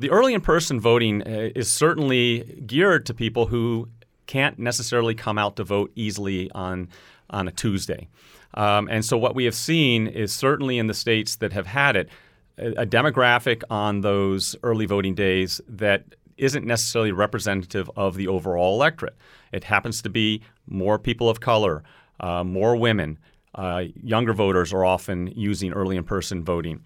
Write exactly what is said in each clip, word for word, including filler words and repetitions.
The early in-person voting uh, is certainly geared to people who can't necessarily come out to vote easily on, on a Tuesday. Um, and so what we have seen is certainly in the states that have had it, a, a demographic on those early voting days that isn't necessarily representative of the overall electorate. It happens to be more people of color, uh, more women. Uh, younger voters are often using early in-person voting.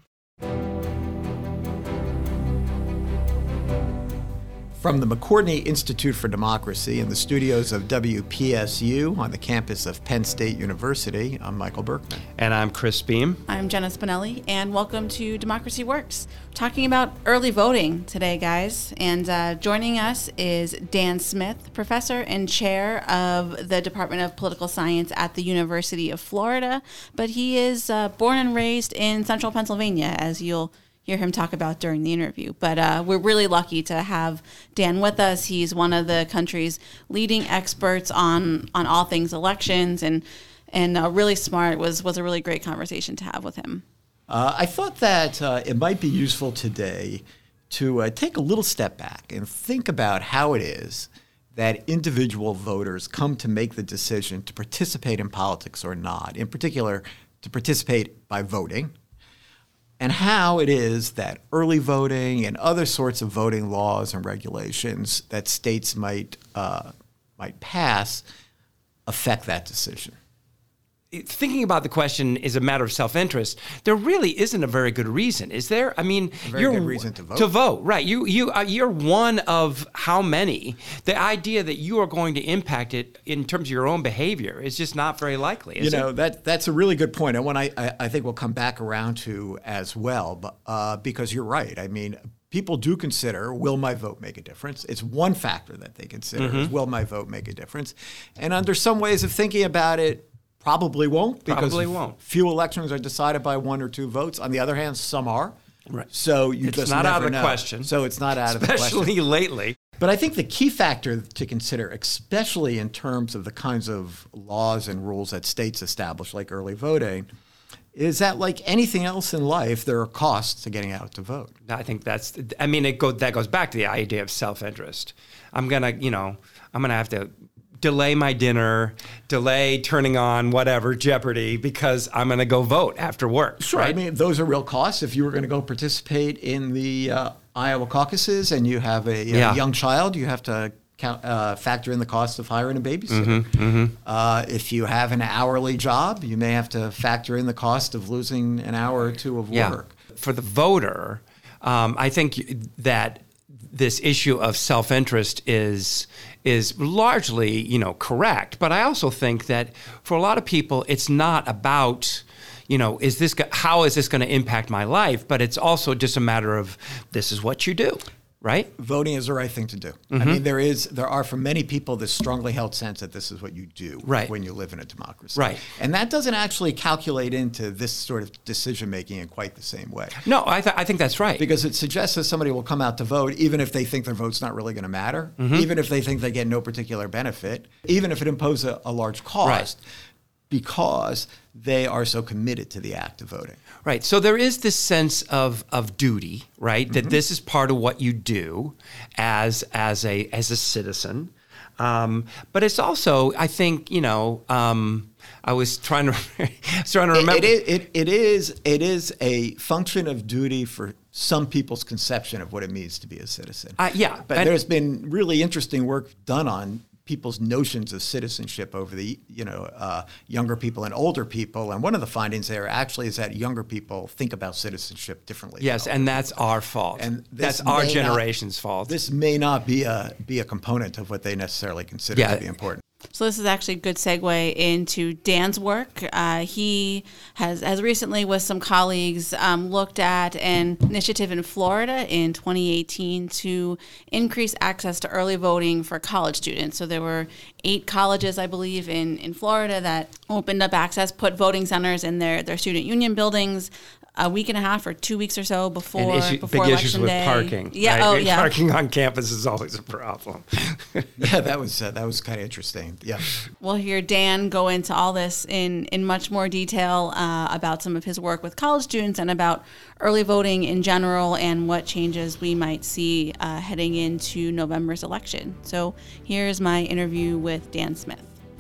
From the McCourtney Institute for Democracy in the studios of W P S U on the campus of Penn State University, I'm Michael Berkman. And I'm Chris Beam. I'm Jenna Spinelli, and welcome to Democracy Works. We're talking about early voting today, guys. And uh, joining us is Dan Smith, professor and chair of the Department of Political Science at the University of Florida. But he is uh, born and raised in central Pennsylvania, as you'll hear him talk about during the interview. But uh, we're really lucky to have Dan with us. He's one of the country's leading experts on on all things elections, and and uh, really smart. It was was a really great conversation to have with him. Uh, I thought that uh, it might be useful today to uh, take a little step back and think about how it is that individual voters come to make the decision to participate in politics or not, in particular, to participate by voting, and how it is that early voting and other sorts of voting laws and regulations that states might uh, might pass affect that decision. Thinking about the question is a matter of self-interest. There really isn't a very good reason, is there? I mean, a very you're good reason to vote. To vote, right? You you uh, you're one of how many? The idea that you are going to impact it in terms of your own behavior is just not very likely. Is you know it? that that's a really good point, and one I, I I think we'll come back around to as well. But uh, because you're right, I mean, people do consider, will my vote make a difference? It's one factor that they consider Mm-hmm. is, will my vote make a difference? And under some ways of thinking about it, probably won't, because Probably won't. few elections are decided by one or two votes. On the other hand, some are. Right. So you It's just not never out of the know. question. So it's not out of the question. Especially lately. But I think the key factor to consider, especially in terms of the kinds of laws and rules that states establish, like early voting, is that like anything else in life, there are costs to getting out to vote. I think that's. I mean, it go that goes back to the idea of self-interest. I'm gonna, you know, I'm gonna have to delay my dinner, delay turning on whatever Jeopardy because I'm going to go vote after work. Sure. Right? I mean, those are real costs. If you were going to go participate in the uh, Iowa caucuses and you have a, a Yeah. young child, you have to count, uh, factor in the cost of hiring a babysitter. Mm-hmm, mm-hmm. Uh, if you have an hourly job, you may have to factor in the cost of losing an hour or two of Yeah. work. For the voter, um, I think that this issue of self-interest is is largely, you know, correct. But I also think that for a lot of people, it's not about, you know, is this go- how is this going to impact my life? But it's also just a matter of this is what you do, right? Voting is the right thing to do. Mm-hmm. I mean, there is, there are for many people this strongly held sense that this is what you do Right. when you live in a democracy. Right. And that doesn't actually calculate into this sort of decision making in quite the same way. No, I, th- I think that's right. Because it suggests that somebody will come out to vote even if they think their vote's not really going to matter, even if they think they get no particular benefit, even if it imposes a, a large cost, Right. because they are so committed to the act of voting. Right. So there is this sense of, of duty, right? That this is part of what you do as as a as a citizen. Um, but it's also, I think, you know, um, I was trying to I was trying to remember. It, it, it, it is it is a function of duty for some people's conception of what it means to be a citizen. Uh, yeah, But and- there's been really interesting work done on people's notions of citizenship over the, you know, uh, younger people and older people. And one of the findings there actually is that younger people think about citizenship differently. than Yes, older and that's people. our fault. And that's this our may not- generation's fault. This may not be a be a component of what they necessarily consider Yeah. to be important. So this is actually a good segue into Dan's work. Uh, he has, has recently, with some colleagues, um, looked at an initiative in Florida in twenty eighteen to increase access to early voting for college students. So there were eight colleges, I believe, in, in Florida that opened up access, put voting centers in their, their student union buildings, a week and a half or two weeks or so before, and issue, before big election issues with day. parking. Yeah, right? oh yeah. Parking on campus is always a problem. Yeah, that was uh, that was kind of interesting. Yeah. We'll hear Dan go into all this in, in much more detail uh, about some of his work with college students and about early voting in general and what changes we might see uh, heading into November's election. So here's my interview with Dan Smith.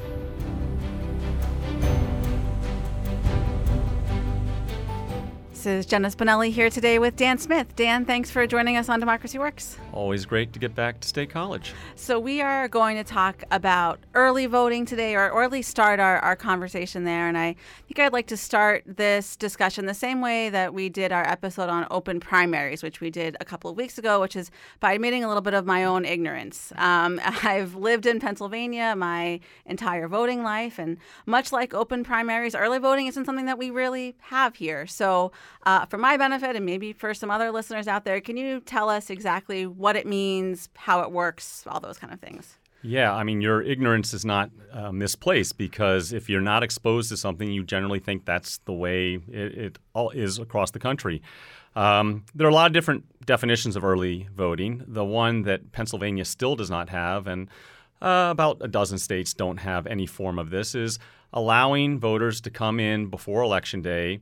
This is Jenna Spinelli here today with Dan Smith. Dan, thanks for joining us on Democracy Works. Always great to get back to State College. So we are going to talk about early voting today, or, or at least start our, our conversation there. And I think I'd like to start this discussion the same way that we did our episode on open primaries, which we did a couple of weeks ago, which is by admitting a little bit of my own ignorance. Um, I've lived in Pennsylvania my entire voting life, and much like open primaries, early voting isn't something that we really have here. So Uh, for my benefit, and maybe for some other listeners out there, can you tell us exactly what it means, how it works, all those kind of things? Yeah, I mean, your ignorance is not uh, misplaced, because if you're not exposed to something, you generally think that's the way it, it all is across the country. Um, there are a lot of different definitions of early voting. The one that Pennsylvania still does not have, and uh, about a dozen states don't have any form of this, is allowing voters to come in before Election Day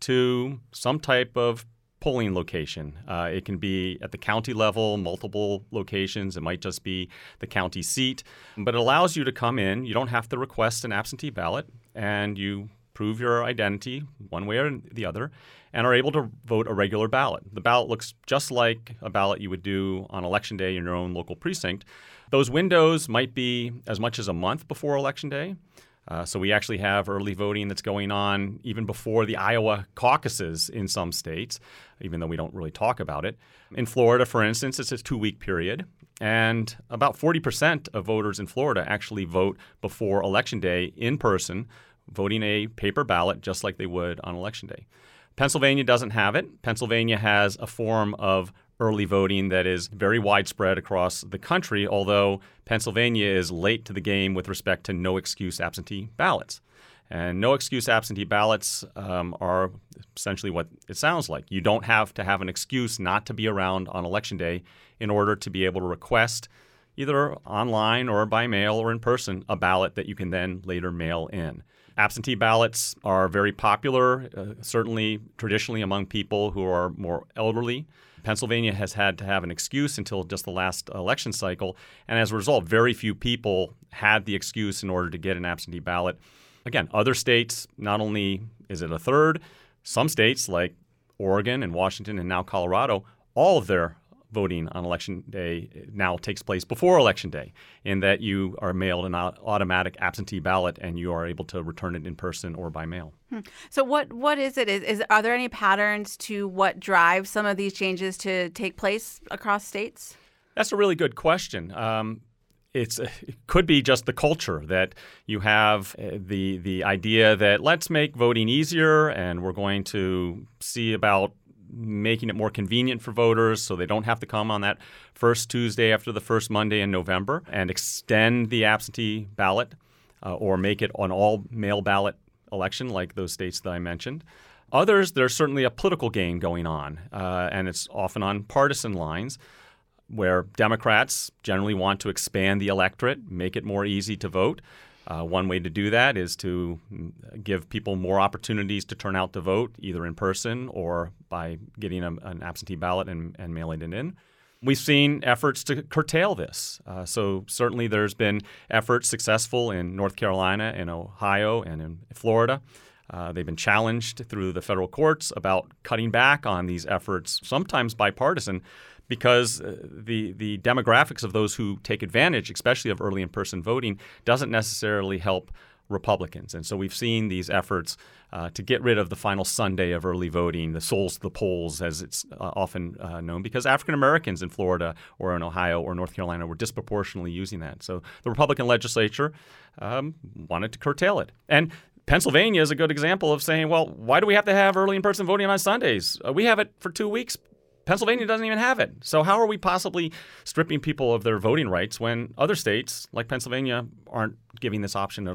to some type of polling location. Uh, it can be at the county level, multiple locations. It might just be the county seat. But it allows you to come in. You don't have to request an absentee ballot, and you prove your identity one way or the other and are able to vote a regular ballot. The ballot looks just like a ballot you would do on Election Day in your own local precinct. Those windows might be as much as a month before Election Day. Uh, so we actually have early voting that's going on even before the Iowa caucuses in some states, even though we don't really talk about it. In Florida, for instance, it's a two-week period, and about forty percent of voters in Florida actually vote before Election Day in person, voting a paper ballot just like they would on Election Day. Pennsylvania doesn't have it. Pennsylvania has a form of early voting that is very widespread across the country, although Pennsylvania is late to the game with respect to no-excuse absentee ballots. And no-excuse absentee ballots um, are essentially what it sounds like. You don't have to have an excuse not to be around on Election Day in order to be able to request, either online or by mail or in person, a ballot that you can then later mail in. Absentee ballots are very popular, uh, certainly traditionally among people who are more elderly. Pennsylvania has had to have an excuse until just the last election cycle, and as a result, very few people had the excuse in order to get an absentee ballot. Again, other states, not only is it a third, some states like Oregon and Washington and now Colorado, all of their voting on Election Day now takes place before Election Day, in that you are mailed an automatic absentee ballot and you are able to return it in person or by mail. Hmm. So what what is it? Is, is are there any patterns to what drives some of these changes to take place across states? That's a really good question. Um, It's, it could be just the culture that you have, uh, the the idea that let's make voting easier, and we're going to see about making it more convenient for voters so they don't have to come on that first Tuesday after the first Monday in November, and extend the absentee ballot uh, or make it an all-mail ballot election like those states that I mentioned. Others, there's certainly a political game going on, uh, and it's often on partisan lines, where Democrats generally want to expand the electorate, make it more easy to vote. Uh, one way to do that is to give people more opportunities to turn out to vote, either in person or by getting a, an absentee ballot and, and mailing it in. We've seen efforts to curtail this. Uh, so certainly there's been efforts successful in North Carolina and Ohio and in Florida. Uh, they've been challenged through the federal courts about cutting back on these efforts, sometimes bipartisan, because uh, the the demographics of those who take advantage, especially of early in-person voting, doesn't necessarily help Republicans. And so we've seen these efforts uh, to get rid of the final Sunday of early voting, the souls to the polls, as it's uh, often uh, known, because African Americans in Florida or in Ohio or North Carolina were disproportionately using that. So the Republican legislature um, wanted to curtail it. And Pennsylvania is a good example of saying, well, why do we have to have early in-person voting on Sundays? Uh, we have it for two weeks. Pennsylvania doesn't even have it. So how are we possibly stripping people of their voting rights when other states, like Pennsylvania, aren't giving this option at all?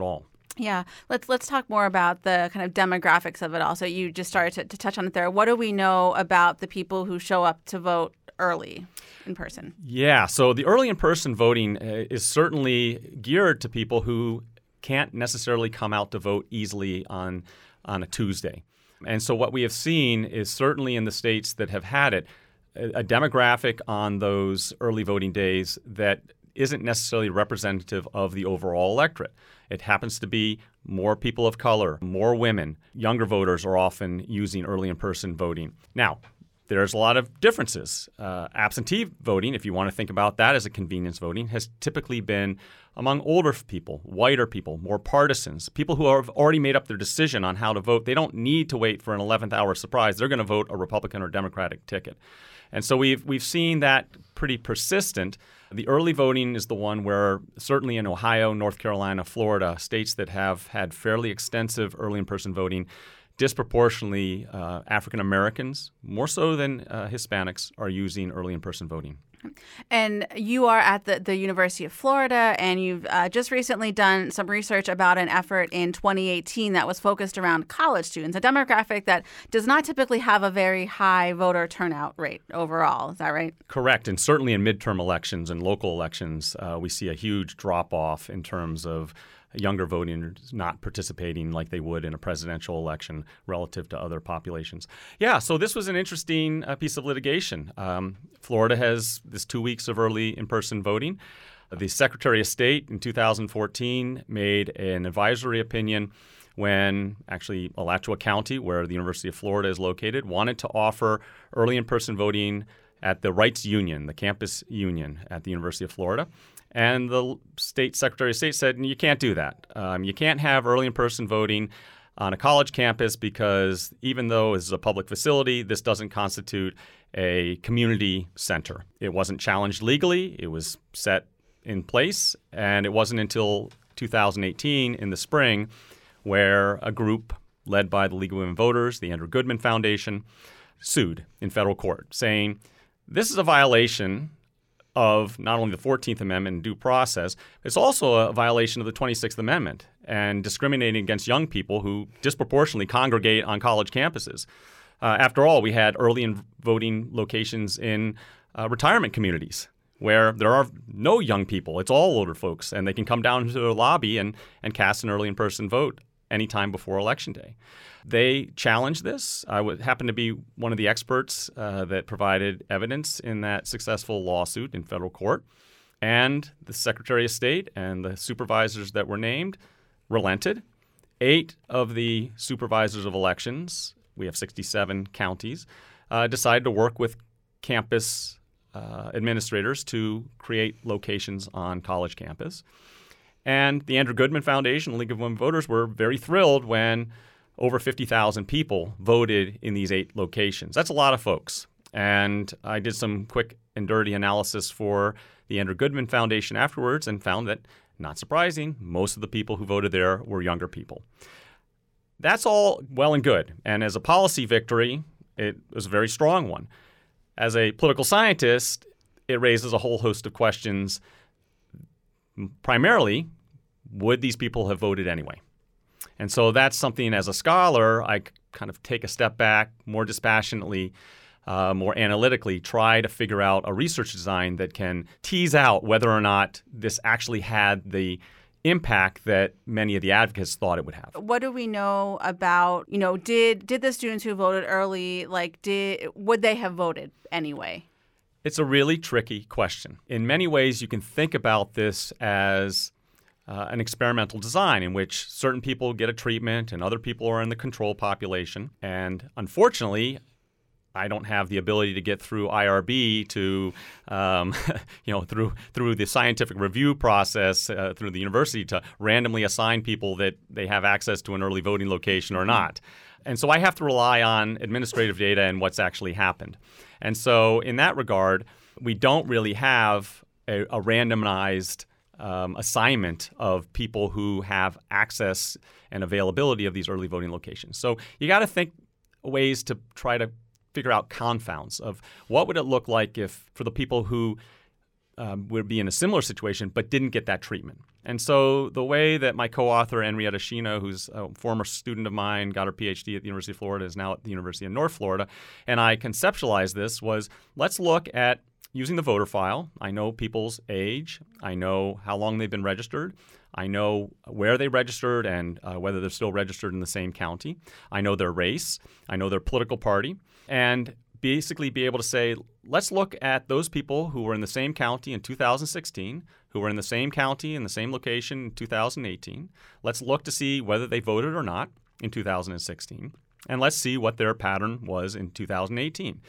Yeah, let's let's talk more about the kind of demographics of it all. So you just started to, to touch on it there. What do we know about the people who show up to vote early in person? Yeah, so the early in-person voting uh, is certainly geared to people who can't necessarily come out to vote easily on on a Tuesday. And so what we have seen is certainly in the states that have had it, a, a demographic on those early voting days that isn't necessarily representative of the overall electorate. It happens to be more people of color, more women. Younger voters are often using early in-person voting. Now, there's a lot of differences. Uh, absentee voting, if you want to think about that as a convenience voting, has typically been among older people, whiter people, more partisans, people who have already made up their decision on how to vote. They don't need to wait for an eleventh hour surprise. They're going to vote a Republican or Democratic ticket. And so we've we've seen that pretty persistent. The early voting is the one where certainly in Ohio, North Carolina, Florida, states that have had fairly extensive early in-person voting, disproportionately uh, African Americans, more so than uh, Hispanics, are using early in-person voting. And you are at the, the University of Florida, and you've uh, just recently done some research about an effort in twenty eighteen that was focused around college students, a demographic that does not typically have a very high voter turnout rate overall. Is that right? Correct. And certainly in midterm elections and local elections, uh, we see a huge drop-off in terms of younger voters not participating like they would in a presidential election relative to other populations. Yeah, so this was an interesting uh, piece of litigation. Um, Florida has this two weeks of early in-person voting. The Secretary of State in two thousand fourteen made an advisory opinion when actually Alachua County, where the University of Florida is located, wanted to offer early in-person voting at the Rights Union, the campus union at the University of Florida. And the state Secretary of State said, you can't do that. Um, you can't have early in-person voting on a college campus because even though it's a public facility, this doesn't constitute a community center. It wasn't challenged legally. It was set in place. And it wasn't until two thousand eighteen in the spring where a group led by the League of Women Voters, the Andrew Goodman Foundation, sued in federal court saying this is a violation of not only the fourteenth Amendment and due process, it's also a violation of the twenty-sixth Amendment and discriminating against young people who disproportionately congregate on college campuses. Uh, after all, we had early in voting locations in uh, retirement communities where there are no young people. It's all older folks, and they can come down to the lobby and, and cast an early in-person vote anytime before Election Day. They challenged this. I would happen to be one of the experts uh, that provided evidence in that successful lawsuit in federal court. And the Secretary of State and the supervisors that were named relented. Eight of the supervisors of elections, we have sixty-seven counties, uh, decided to work with campus uh, administrators to create locations on college campus. And the Andrew Goodman Foundation, League of Women Voters, were very thrilled when over fifty thousand people voted in these eight locations. That's a lot of folks. And I did some quick and dirty analysis for the Andrew Goodman Foundation afterwards and found that, not surprising, most of the people who voted there were younger people. That's all well and good. And as a policy victory, it was a very strong one. As a political scientist, it raises a whole host of questions. Primarily, would these people have voted anyway? And so that's something as a scholar, I kind of take a step back, more dispassionately, uh, more analytically, try to figure out a research design that can tease out whether or not this actually had the impact that many of the advocates thought it would have. What do we know about, you know, did did the students who voted early, like, did would they have voted anyway? It's a really tricky question. In many ways, you can think about this as uh, an experimental design in which certain people get a treatment and other people are in the control population. And unfortunately, I don't have the ability to get through I R B to, um, you know, through through the scientific review process uh, through the university to randomly assign people that they have access to an early voting location or not. And so I have to rely on administrative data and what's actually happened. And so in that regard, we don't really have a, a randomized um, assignment of people who have access and availability of these early voting locations. So you got to think ways to try to figure out confounds of what would it look like if for the people who um, would be in a similar situation but didn't get that treatment. And so the way that my co-author, Henrietta Shino, who's a former student of mine, got her P H D at the University of Florida, is now at the University of North Florida, and I conceptualized this was, let's look at using the voter file. I know people's age. I know how long they've been registered. I know where they registered and uh, whether they're still registered in the same county. I know their race. I know their political party. And basically be able to say, let's look at those people who were in the same county in two thousand sixteen, who were in the same county in the same location in two thousand eighteen. Let's look to see whether they voted or not in two thousand sixteen. And let's see what their pattern was in two thousand eighteen.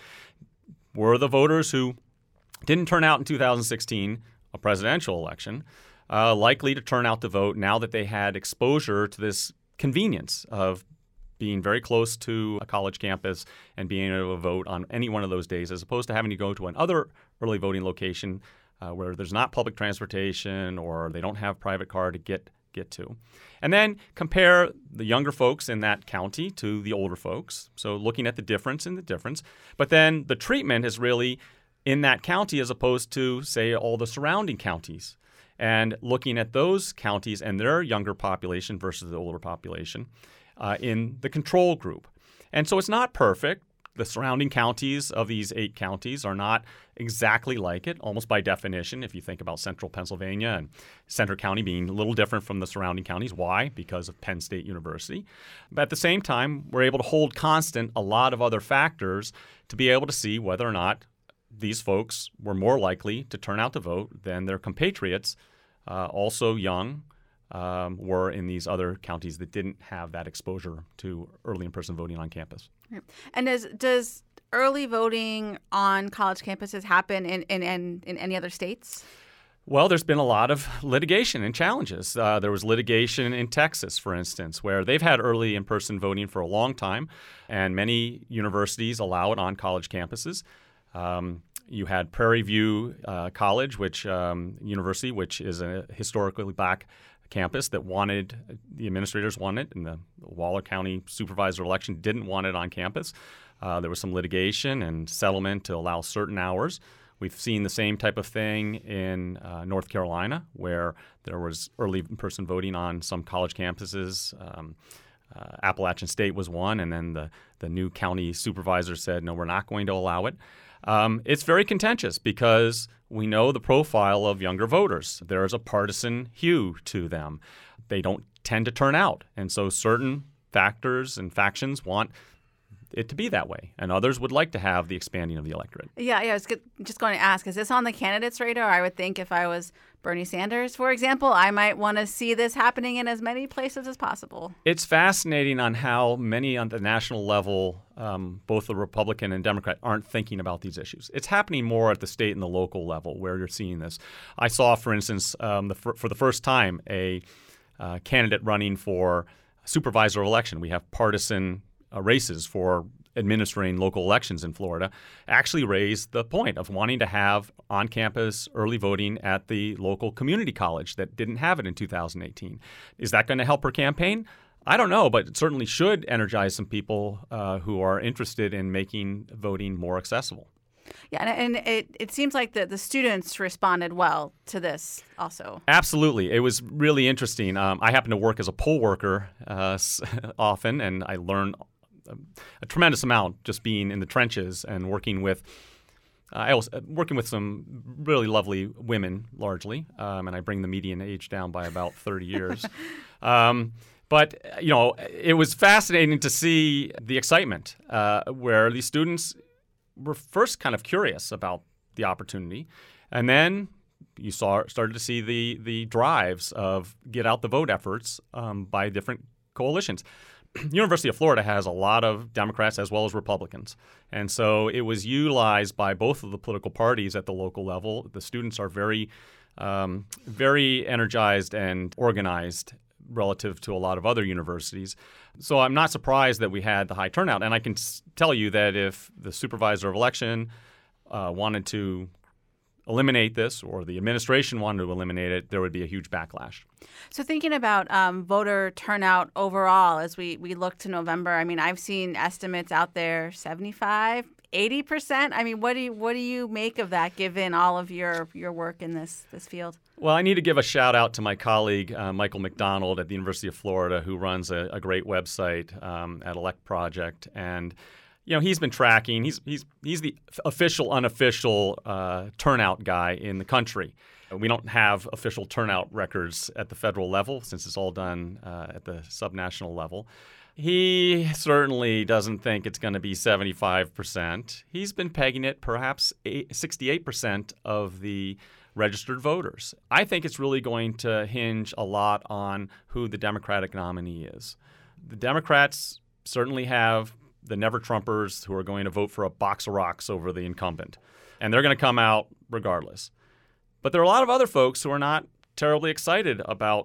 Were the voters who didn't turn out in two thousand sixteen, a presidential election, uh, likely to turn out to vote now that they had exposure to this convenience of being very close to a college campus and being able to vote on any one of those days, as opposed to having to go to another early voting location uh, where there's not public transportation or they don't have private car to get get to. And then compare the younger folks in that county to the older folks. So looking at the difference in the difference. But then the treatment is really in that county as opposed to, say, all the surrounding counties. And looking at those counties and their younger population versus the older population uh, in the control group. And so it's not perfect. The surrounding counties of these eight counties are not exactly like it, almost by definition, if you think about central Pennsylvania and Centre County being a little different from the surrounding counties. Why? Because of Penn State University. But at the same time, we're able to hold constant a lot of other factors to be able to see whether or not these folks were more likely to turn out to vote than their compatriots, uh, also young, um, were in these other counties that didn't have that exposure to early in-person voting on campus. And does does early voting on college campuses happen in, in, in, in any other states? Well, there's been a lot of litigation and challenges. Uh, there was litigation in Texas, for instance, where they've had early in-person voting for a long time, and many universities allow it on college campuses. Um, you had Prairie View uh, College, which um, university, which is a historically black campus that wanted, the administrators wanted it, and the Waller County supervisor election didn't want it on campus. Uh, there was some litigation and settlement to allow certain hours. We've seen the same type of thing in uh, North Carolina, where there was early in-person voting on some college campuses. Um, uh, Appalachian State was one, and then the, the new county supervisor said, no, we're not going to allow it. Um, it's very contentious because we know the profile of younger voters. There is a partisan hue to them. They don't tend to turn out. And so certain factors and factions want it to be that way, and others would like to have the expanding of the electorate. Yeah, yeah. I was just going to ask, is this on the candidates' radar? I would think if I was Bernie Sanders, for example, I might want to see this happening in as many places as possible. It's fascinating on how many on the national level, um, both the Republican and Democrat, aren't thinking about these issues. It's happening more at the state and the local level where you're seeing this. I saw, for instance, um, the, for, for the first time, a uh, candidate running for supervisor election. We have partisan Uh, races for administering local elections in Florida, actually raised the point of wanting to have on-campus early voting at the local community college that didn't have it in two thousand eighteen. Is that going to help her campaign? I don't know, but it certainly should energize some people uh, who are interested in making voting more accessible. Yeah, and, and it, it seems like the, the students responded well to this also. Absolutely. It was really interesting. Um, I happen to work as a poll worker uh, often, and I learn a, a tremendous amount just being in the trenches and working with uh, I was uh, working with some really lovely women, largely, um, and I bring the median age down by about thirty years. Um, but, you know, it was fascinating to see the excitement uh, where these students were first kind of curious about the opportunity, and then you saw started to see the the drives of get out the vote efforts um, by different coalitions. University of Florida has a lot of Democrats as well as Republicans, and so it was utilized by both of the political parties at the local level. The students are very, um, very energized and organized relative to a lot of other universities. So I'm not surprised that we had the high turnout. And I can tell you that if the supervisor of election uh, wanted to eliminate this, or the administration wanted to eliminate it, there would be a huge backlash. So thinking about um, voter turnout overall as we, we look to November, I mean, I've seen estimates out there, seventy-five, eighty percent? I mean, what do you what do you make of that, given all of your your work in this this field? Well, I need to give a shout out to my colleague, uh, Michael McDonald at the University of Florida, who runs a, a great website um, at Elect Project. And, you know, he's been tracking. He's he's he's the official, unofficial uh, turnout guy in the country. We don't have official turnout records at the federal level since it's all done uh, at the subnational level. He certainly doesn't think it's going to be seventy-five percent. He's been pegging it perhaps sixty-eight percent of the registered voters. I think it's really going to hinge a lot on who the Democratic nominee is. The Democrats certainly have the never-Trumpers who are going to vote for a box of rocks over the incumbent, and they're going to come out regardless. But there are a lot of other folks who are not terribly excited about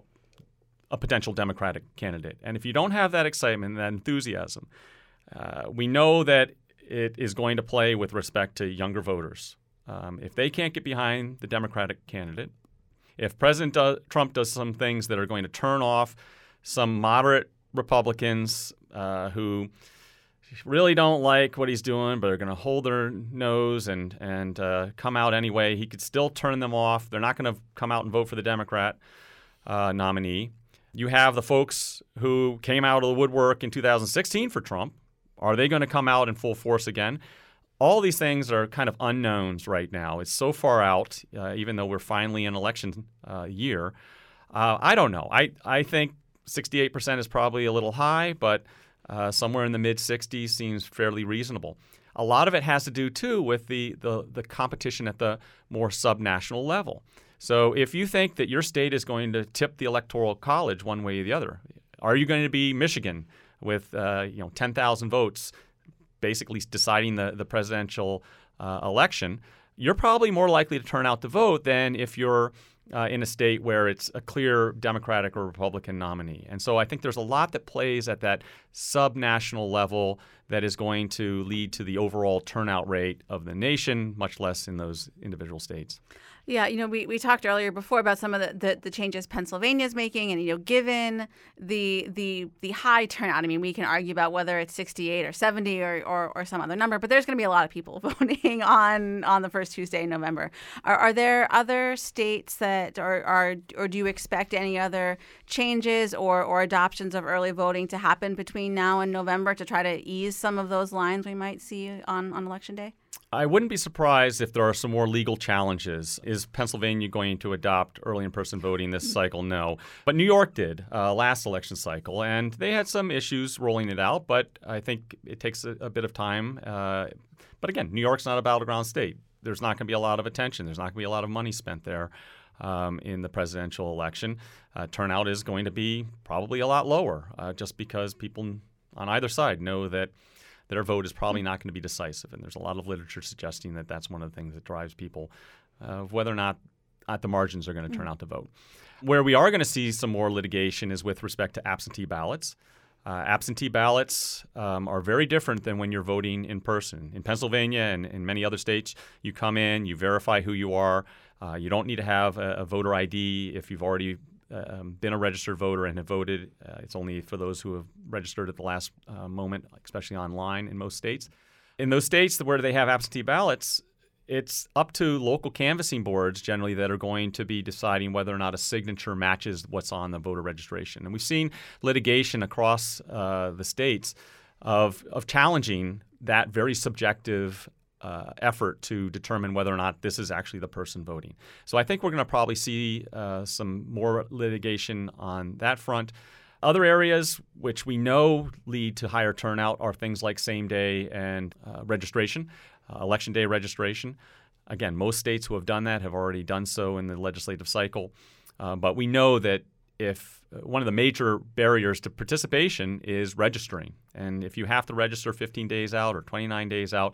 a potential Democratic candidate. And if you don't have that excitement, that enthusiasm, uh, we know that it is going to play with respect to younger voters. Um, if they can't get behind the Democratic candidate, if President do- Trump does some things that are going to turn off some moderate Republicans uh, who really don't like what he's doing, but are going to hold their nose and and uh, come out anyway, he could still turn them off. They're not going to come out and vote for the Democrat uh, nominee. You have the folks who came out of the woodwork in two thousand sixteen for Trump. Are they going to come out in full force again? All these things are kind of unknowns right now. It's so far out, uh, even though we're finally in election uh, year. Uh, I don't know. I, I think sixty-eight percent is probably a little high, but uh, somewhere in the mid-sixties seems fairly reasonable. A lot of it has to do, too, with the, the, the competition at the more subnational level. So if you think that your state is going to tip the Electoral College one way or the other, are you going to be Michigan with uh, you know ten thousand votes basically deciding the, the presidential uh, election? You're probably more likely to turn out to vote than if you're uh, in a state where it's a clear Democratic or Republican nominee. And so I think there's a lot that plays at that subnational level that is going to lead to the overall turnout rate of the nation, much less in those individual states. Yeah, you know, we, we talked earlier before about some of the, the, the changes Pennsylvania is making, and you know, given the the the high turnout, I mean, we can argue about whether it's sixty-eight or seventy or, or, or some other number, but there's going to be a lot of people voting on on the first Tuesday in November. Are, are there other states that are, are or do you expect any other changes or, or adoptions of early voting to happen between now and November to try to ease some of those lines we might see on, on Election Day? I wouldn't be surprised if there are some more legal challenges. Is Pennsylvania going to adopt early in-person voting this cycle? No. But New York did uh, last election cycle, and they had some issues rolling it out, but I think it takes a, a bit of time. Uh, but again, New York's not a battleground state. There's not going to be a lot of attention. There's not going to be a lot of money spent there um, in the presidential election. Uh, turnout is going to be probably a lot lower uh, just because people on either side know that their vote is probably not going to be decisive. And there's a lot of literature suggesting that that's one of the things that drives people, uh, whether or not at the margins they're going to turn out to vote. Where we are going to see some more litigation is with respect to absentee ballots. Uh, absentee ballots um, are very different than when you're voting in person. In Pennsylvania and in many other states, you come in, you verify who you are. Uh, you don't need to have a, a voter I D if you've already Um, been a registered voter and have voted. Uh, it's only for those who have registered at the last uh, moment, especially online in most states. In those states where they have absentee ballots, it's up to local canvassing boards generally that are going to be deciding whether or not a signature matches what's on the voter registration. And we've seen litigation across uh, the states of, of challenging that very subjective Uh, effort to determine whether or not this is actually the person voting. So I think we're going to probably see uh, some more litigation on that front. Other areas which we know lead to higher turnout are things like same-day and uh, registration, uh, election day registration. Again, most states who have done that have already done so in the legislative cycle. Uh, but we know that if uh, one of the major barriers to participation is registering. And if you have to register fifteen days out or twenty-nine days out,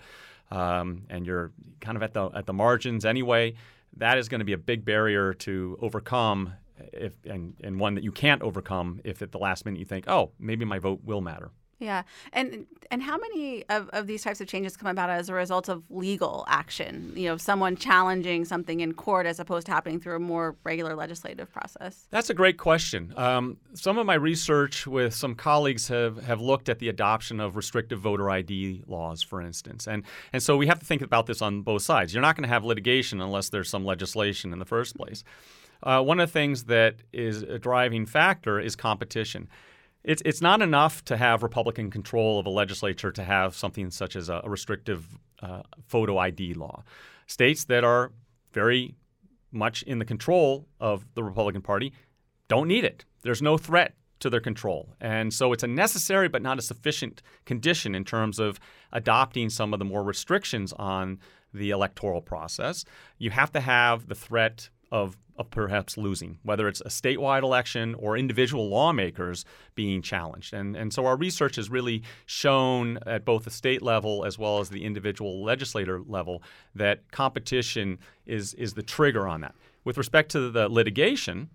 Um, and you're kind of at the at the margins anyway, that is going to be a big barrier to overcome, if and, and one that you can't overcome if at the last minute you think, oh, maybe my vote will matter. Yeah. And and how many of, of these types of changes come about as a result of legal action? You know, someone challenging something in court as opposed to happening through a more regular legislative process? That's a great question. Um, some of my research with some colleagues have, have looked at the adoption of restrictive voter I D laws, for instance. And, and so we have to think about this on both sides. You're not going to have litigation unless there's some legislation in the first place. Uh, one of the things that is a driving factor is competition. It's it's not enough to have Republican control of a legislature to have something such as a, a restrictive uh, photo I D law. States that are very much in the control of the Republican Party don't need it. There's no threat to their control. And so it's a necessary but not a sufficient condition in terms of adopting some of the more restrictions on the electoral process. You have to have the threat of, of perhaps losing, whether it's a statewide election or individual lawmakers being challenged. And, and so our research has really shown at both the state level as well as the individual legislator level that competition is, is the trigger on that. With respect to the litigation,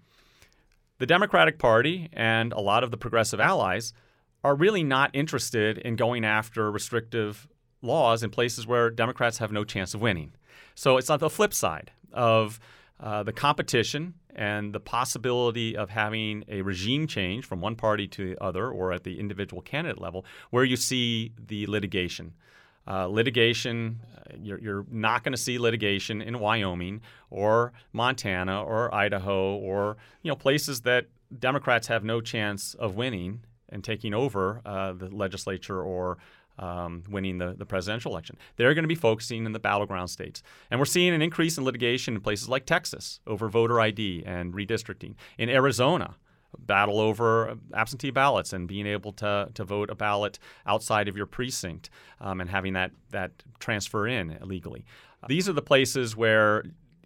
the Democratic Party and a lot of the progressive allies are really not interested in going after restrictive laws in places where Democrats have no chance of winning. So it's on the flip side of Uh, the competition and the possibility of having a regime change from one party to the other or at the individual candidate level where you see the litigation. Uh, litigation, uh, you're, you're not going to see litigation in Wyoming or Montana or Idaho or you know places that Democrats have no chance of winning and taking over uh, the legislature or Um, winning the, the presidential election. They're going to be focusing in the battleground states. And we're seeing an increase in litigation in places like Texas over voter I D and redistricting. In Arizona, battle over absentee ballots and being able to, to vote a ballot outside of your precinct um, and having that, that transfer in legally. These are the places where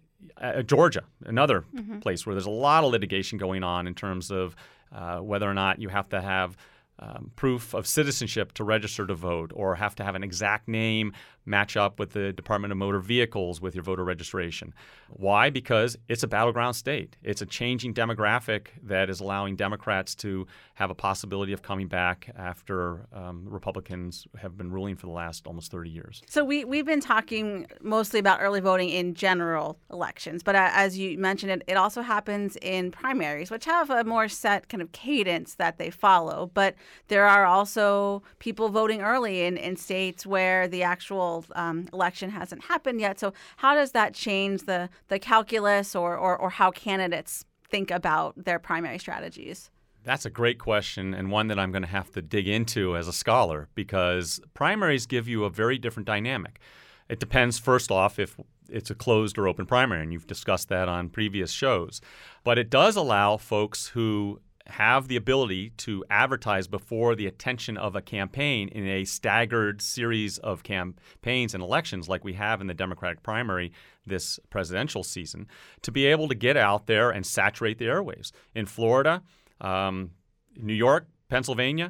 uh, Georgia, another mm-hmm. place where there's a lot of litigation going on in terms of uh, whether or not you have to have Um, proof of citizenship to register to vote or have to have an exact name match up with the Department of Motor Vehicles with your voter registration. Why? Because it's a battleground state. It's a changing demographic that is allowing Democrats to have a possibility of coming back after um, Republicans have been ruling for the last almost thirty years. So we, we've been talking mostly about early voting in general elections, but uh, as you mentioned, it, it also happens in primaries, which have a more set kind of cadence that they follow. But there are also people voting early in, in states where the actual um, election hasn't happened yet. So how does that change the, the calculus or, or, or how candidates think about their primary strategies? That's a great question and one that I'm going to have to dig into as a scholar because primaries give you a very different dynamic. It depends, first off, if it's a closed or open primary, and you've discussed that on previous shows. But it does allow folks who have the ability to advertise before the attention of a campaign in a staggered series of campaigns and elections like we have in the Democratic primary this presidential season, to be able to get out there and saturate the airwaves. In Florida, um, New York, Pennsylvania,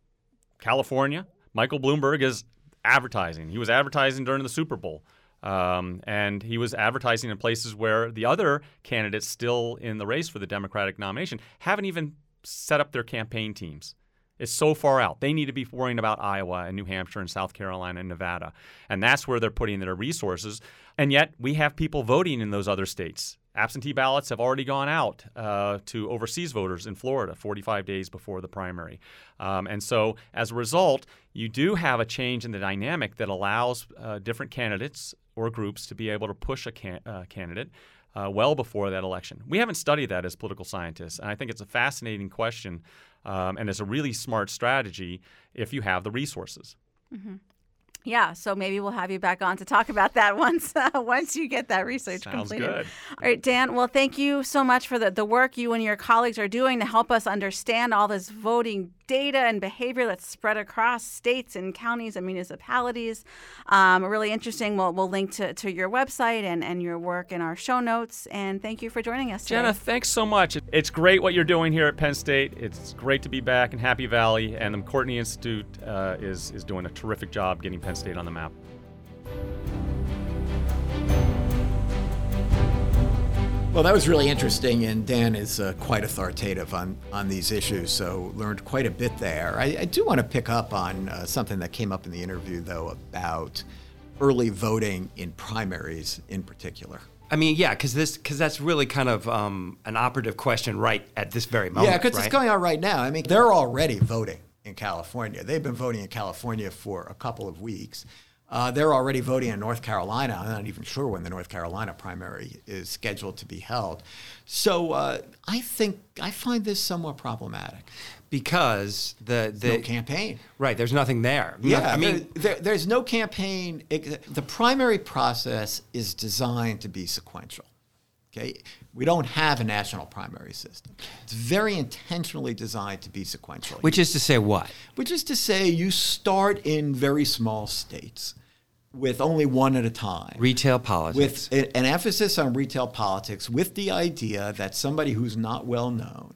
California, Michael Bloomberg is advertising. He was advertising during the Super Bowl. Um, and he was advertising in places where the other candidates still in the race for the Democratic nomination haven't even set up their campaign teams. It's so far out. They need to be worrying about Iowa and New Hampshire and South Carolina and Nevada. And that's where they're putting their resources. And yet we have people voting in those other states. Absentee ballots have already gone out uh, to overseas voters in Florida forty-five days before the primary. Um, and so as a result, you do have a change in the dynamic that allows uh, different candidates or groups to be able to push a can- uh, candidate uh, well before that election. We haven't studied that as political scientists, and I think it's a fascinating question, um, and it's a really smart strategy if you have the resources. Mm-hmm. Yeah, so maybe we'll have you back on to talk about that once uh, once you get that research Sounds completed. Good. All right, Dan, well, thank you so much for the, the work you and your colleagues are doing to help us understand all this voting data and behavior that's spread across states and counties and municipalities. Um, really interesting. We'll, we'll link to, to your website and, and your work in our show notes. And thank you for joining us today. Jenna, thanks so much. It's great what you're doing here at Penn State. It's great to be back in Happy Valley. And the McCourtney Institute uh, is, is doing a terrific job getting Penn State on the map. Well, that was really interesting, and Dan is uh, quite authoritative on, on these issues, so learned quite a bit there. I, I do want to pick up on uh, something that came up in the interview, though, about early voting in primaries in particular. I mean, yeah, because this because that's really kind of um, an operative question right at this very moment. Yeah, because right? it's going on right now. I mean, they're already voting in California. They've been voting in California for a couple of weeks. Uh, they're already voting in North Carolina. I'm not even sure when the North Carolina primary is scheduled to be held. So uh, I think I find this somewhat problematic. Because the, the no campaign. Right, there's nothing there. Yeah, no, I mean, there, there, there's no campaign. It, the primary process is designed to be sequential. Okay, we don't have a national primary system. It's very intentionally designed to be sequential. Which is to say what? Which is to say you start in very small states with only one at a time. Retail politics. With an emphasis on retail politics, with the idea that somebody who's not well known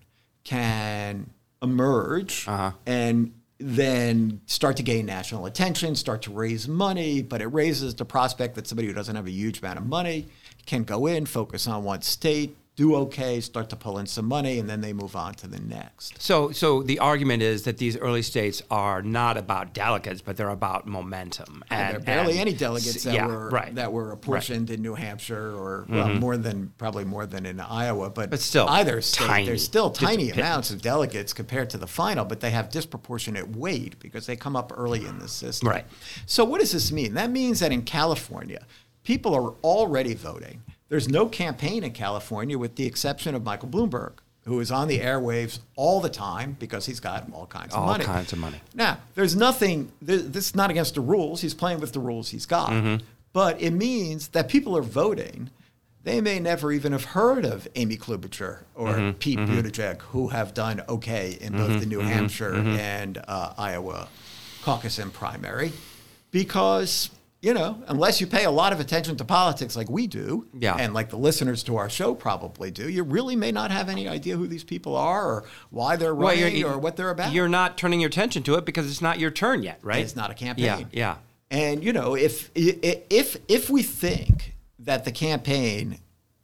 can emerge uh-huh. and then start to gain national attention, start to raise money, but it raises the prospect that somebody who doesn't have a huge amount of money can go in, focus on one state, do okay, start to pull in some money, and then they move on to the next. So so the argument is that these early states are not about delegates, but they're about momentum. And, and there are barely and, any delegates that yeah, were right, that were apportioned right. in New Hampshire, or well, mm-hmm. more than probably more than in Iowa, but, but still either state tiny. there's still tiny Just amounts of delegates compared to the final, but they have disproportionate weight because they come up early in the system. Right. So what does this mean? That means that in California, people are already voting. There's no campaign in California with the exception of Michael Bloomberg, who is on the airwaves all the time because he's got all kinds of all money. All kinds of money. Now, there's nothing, this is not against the rules. He's playing with the rules he's got. Mm-hmm. But it means that people are voting. They may never even have heard of Amy Klobuchar or mm-hmm. Pete mm-hmm. Buttigieg, who have done okay in both mm-hmm. the New mm-hmm. Hampshire mm-hmm. and uh, Iowa caucus and primary, because you know, unless you pay a lot of attention to politics like we do, yeah. and like the listeners to our show probably do, you really may not have any idea who these people are or why they're running well, or what they're about. You're not turning your attention to it because it's not your turn yet, right? It's not a campaign. Yeah, yeah. And, you know, if if if we think that the campaign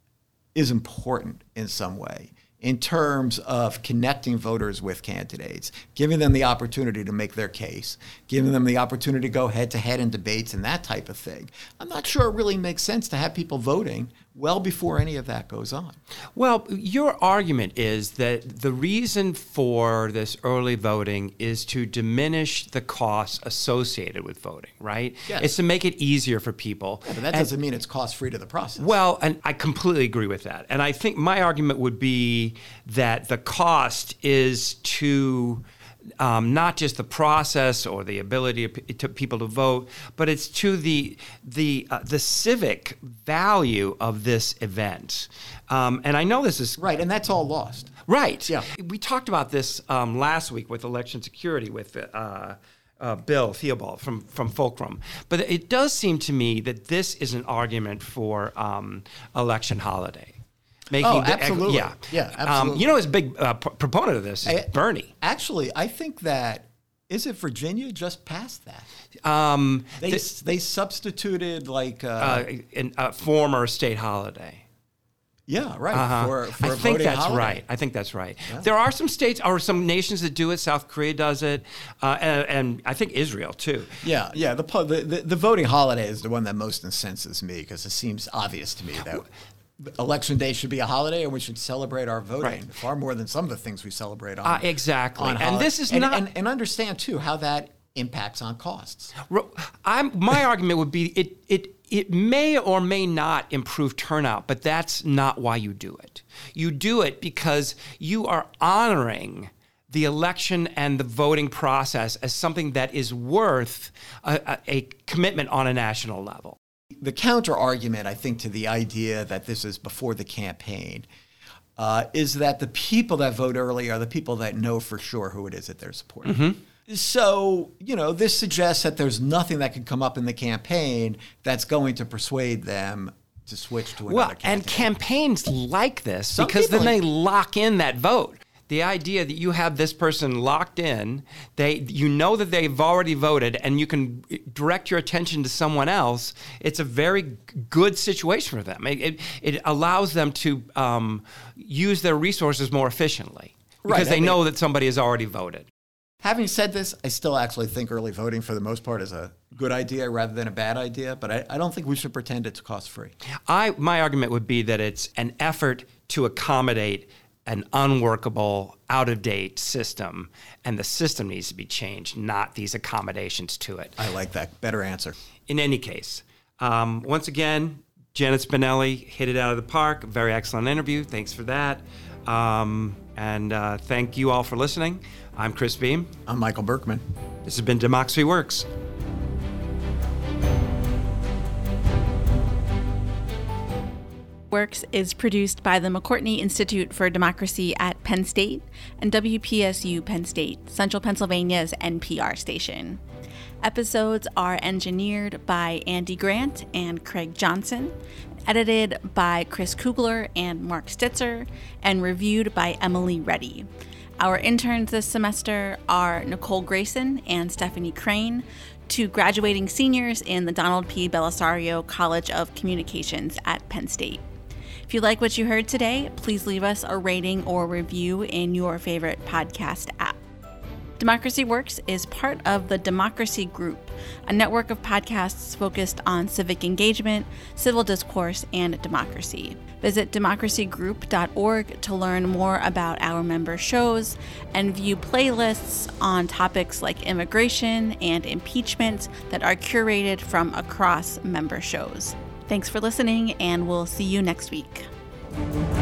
is important in some way, in terms of connecting voters with candidates, giving them the opportunity to make their case, giving them the opportunity to go head-to-head in debates and that type of thing, I'm not sure it really makes sense to have people voting well before any of that goes on. Well, your argument is that the reason for this early voting is to diminish the costs associated with voting, right? Yes. It's to make it easier for people. Yeah, but that and, doesn't mean it's cost-free to the process. Well, and I completely agree with that. And I think my argument would be that the cost is to um, not just the process or the ability of p- to people to vote, but it's to the the uh, the civic value of this event. Um, and I know this is right, and that's all lost. Right. Yeah. We talked about this um, last week with election security with uh, uh, Bill Theobald from from Fulcrum. But it does seem to me that this is an argument for um, election holiday. Making oh, the, absolutely. Yeah, yeah, absolutely. Um, you know, his big uh, p- proponent of this is I, Bernie. Actually, I think that, is it Virginia just passed that? Um, they th- they substituted like uh, uh, an, a former state holiday. Yeah, right. Uh-huh. For, for I a think voting that's holiday. right. I think that's right. Yeah. There are some states or some nations that do it. South Korea does it, uh, and, and I think Israel too. Yeah, yeah. The, the the the voting holiday is the one that most incenses me because it seems obvious to me that Election Day should be a holiday, and we should celebrate our voting Right. far more than some of the things we celebrate on. Uh, exactly. on And holiday. this is and, not- and, and understand too how that impacts on costs. I'm, my argument would be it it it may or may not improve turnout, but that's not why you do it. You do it because you are honoring the election and the voting process as something that is worth a, a, a commitment on a national level. The counter argument, I think, to the idea that this is before the campaign uh, is that the people that vote early are the people that know for sure who it is that they're supporting. Mm-hmm. So, you know, this suggests that there's nothing that could come up in the campaign that's going to persuade them to switch to another Well, candidate. and campaigns like this Some because then people- they lock in that vote. The idea that you have this person locked in, they, you know that they've already voted, and you can direct your attention to someone else, it's a very good situation for them. It, it, it allows them to um, use their resources more efficiently because Right, they I mean- know that somebody has already voted. Having said this, I still actually think early voting for the most part is a good idea rather than a bad idea, but I, I don't think we should pretend it's cost-free. I, my argument would be that it's an effort to accommodate an unworkable, out-of-date system, and the system needs to be changed, not these accommodations to it. I like that. Better answer. In any case, um, once again, Janet Spinelli hit it out of the park. Very excellent interview. Thanks for that. Um, and uh, thank you all for listening. I'm Chris Beam. I'm Michael Berkman. This has been Democracy Works. Works is produced by the McCourtney Institute for Democracy at Penn State and W P S U Penn State, Central Pennsylvania's N P R station. Episodes are engineered by Andy Grant and Craig Johnson, edited by Chris Kugler and Mark Stitzer, and reviewed by Emily Reddy. Our interns this semester are Nicole Grayson and Stephanie Crane, two graduating seniors in the Donald P. Belisario College of Communications at Penn State. If you like what you heard today, please leave us a rating or review in your favorite podcast app. Democracy Works is part of the Democracy Group, a network of podcasts focused on civic engagement, civil discourse, and democracy. Visit democracy group dot org to learn more about our member shows and view playlists on topics like immigration and impeachment that are curated from across member shows. Thanks for listening, and we'll see you next week.